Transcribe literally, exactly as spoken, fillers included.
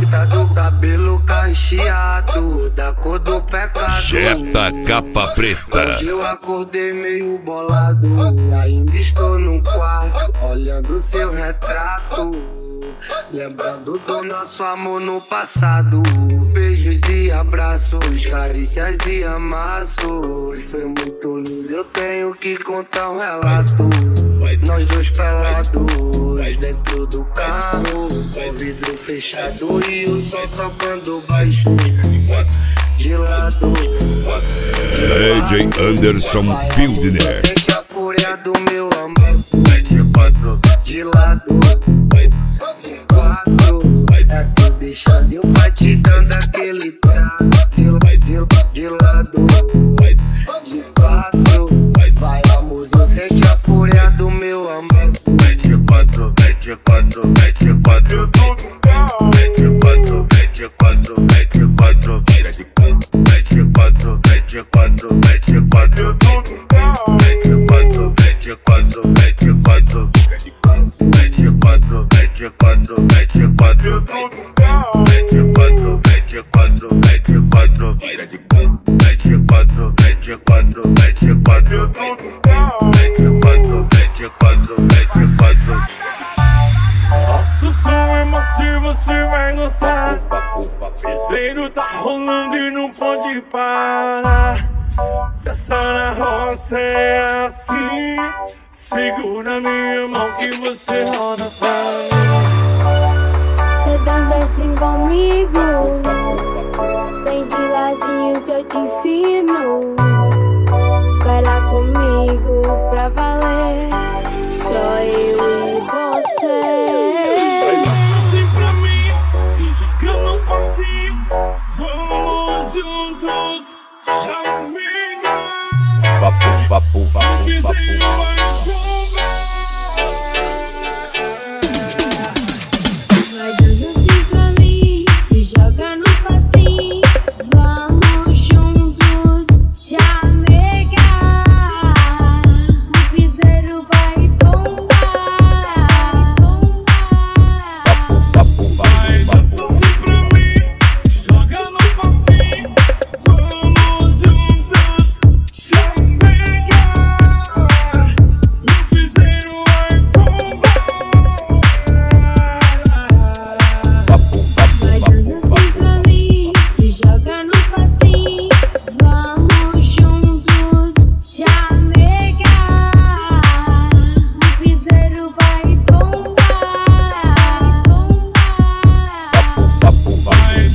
Bonita do cabelo cacheado, da cor do pecado. Jetta capa preta. Hoje eu acordei meio bolado, ainda estou no quarto, olhando seu retrato, lembrando do nosso amor no passado. Beijos e abraços, carícias e amassos. Foi muito lindo, eu tenho que contar um relato. Nós dois pelados, dentro do carro, com vidro fechado e o sol tocando baixo. De lado, D J Anderson Fildner. sente a fúria do meu amor. De lado, de quatro, é tu deixando eu batidando aquele trato. De, de, de lado, de quatro, vai amorzinho, sente a fúria do meu amor. Mete quatro, mete quatro, mete quatro, mete quatro, mete quatro, mete quatro, vira de quatro, mete quatro, mete quatro, mete quatro, mete quatro, mete quatro, mete quatro, mete quatro, mete quatro, mete quatro, mete quatro, mete quatro, mete quatro, vira de quatro, mete quatro, mete quatro, mete quatro, mete quatro, mete quatro, mete quatro. Nosso som é macio, você vai gostar. Piseiro tá rolando e não pode parar. Festa na roça é assim. Segura minha mão que você roda pra mim. Cê dança assim comigo, vem de ladinho que eu te ensino. Vai lá comigo pra valer, só eu e você. Assim pra mim, finge que eu não passei. Vamos juntos, chamiga. Vapo, vapo, vapo, vapo. Piseiro vai